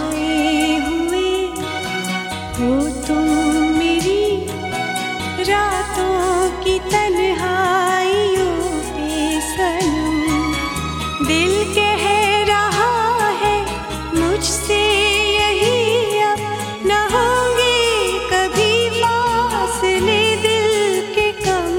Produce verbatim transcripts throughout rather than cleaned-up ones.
छाए हुए हो तुम मेरी रातों की तन्हाइयों पे सनम। दिल कह रहा है मुझसे यही अब न होंगे कभी फासले दिल के कम।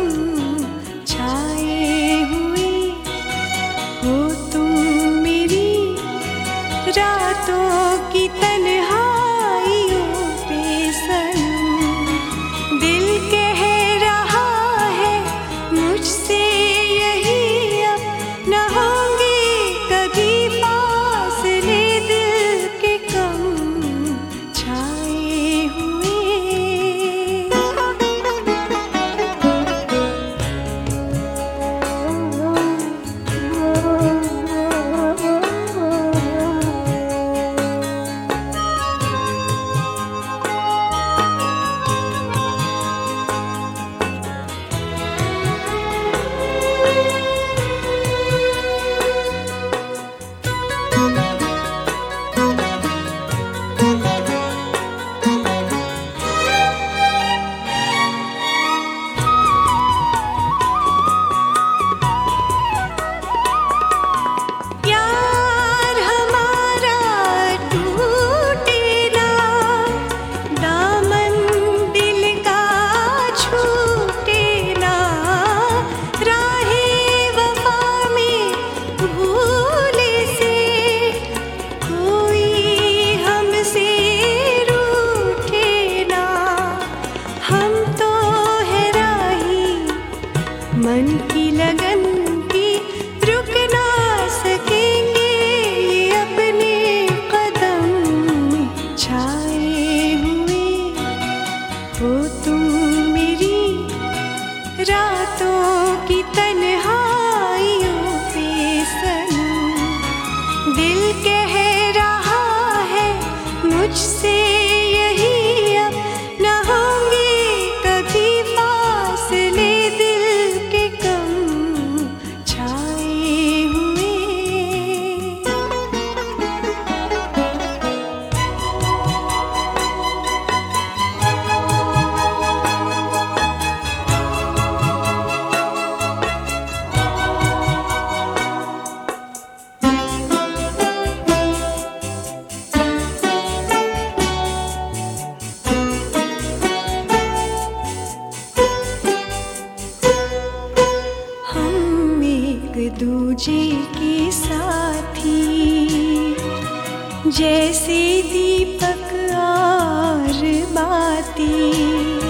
छाए हुए हो तुम मेरी रातों की तन्हाइयों पे सनम। दिल कह रहा है मुझसे यही अब न होंगे कभी फासले दिल के कम। छाए हुए मन की लगन की रुक ना सकेंगे ये अपने कदम। छाए हुए हो तुम मेरी रातों की तन्हाइयों पे सनम। दिल कह रहा है मुझसे यही अब न होंगे कभी फासले दिल के कम। छाए हुए एक दूजे के साथी जैसे दीपक और बाती।